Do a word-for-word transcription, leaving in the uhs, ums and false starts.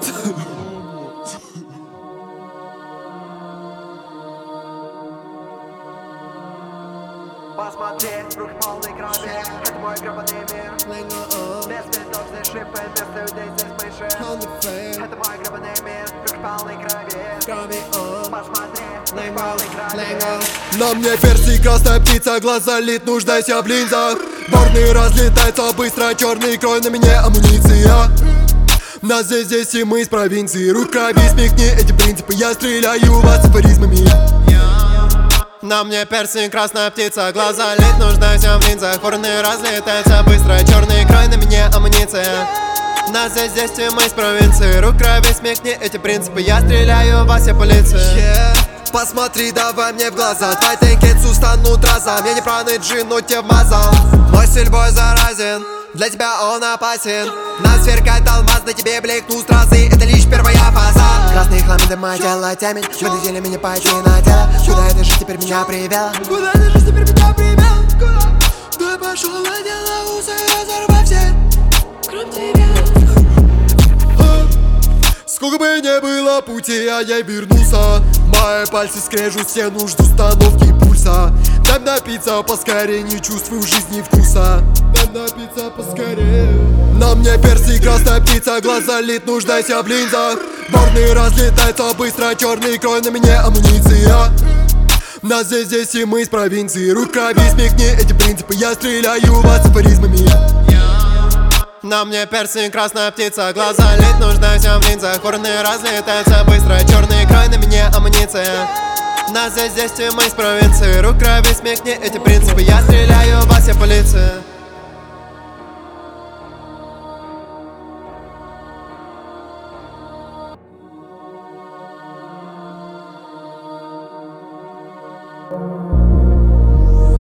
Посмотри, руки полной крови, это мой гребаный мир. Без цветов здесь шипы, вместо людей здесь мыши. Это мой гребаный мир, руки полной крови. Посмотри, руки полной крови. На мне перси, красная птица, глаз залит, нуждайся в линзах. Борны разлетаются быстро, черный крой, на мне амуниция. Нас здесь, здесь и мы из провинции. Рук крови, смехни эти принципы, я стреляю вас афоризмами. На мне персинг, красная птица, глаза лет, нуждайся в линзах. Порны разлетаются быстро, черный край, на мне амуниция. Нас здесь, здесь и мы из провинции. Рук крови, смехни эти принципы, я стреляю вас, я полиция. yeah. Посмотри, давай мне в глаза, твои тенкетсу станут разом. Я не праный джин, но тебе вмазал. Мой стиль бой заразен, для тебя он опасен. Нас сверкает алмаз, на тебе блекнут стразы, это лишь первая фаза. Красные хламиды, мое тело тянет, мы надели меня пойти на тело. Куда эта жизнь теперь меня привела? Куда эта жизнь теперь меня привела? Куда? Да пошел на дело, усы разорвав все, кроме тебя. Сколько бы не было пути, а я вернулся. Мои пальцы скрежут стену, жду установки пульса. Дай напиться поскорее, не чувствую в жизни вкуса. Дай напиться поскорее. На мне перси, красная птица, глаз залит, нуждайся в линзах. Борны разлетаются быстро, черный крой, на мне амуниция. Нас здесь, здесь и мы из провинции. Рук крови, смехни эти принципы, я стреляю вас афоризмами. На мне персинг, красная птица, глаза лет, нуждайся в линзах. Порны разлетаются быстро, черный край, на мне амуниция. Нас здесь, здесь и мы из провинции. Рук крови, смехни эти принципы, я стреляю вас, я полиция. Thank you.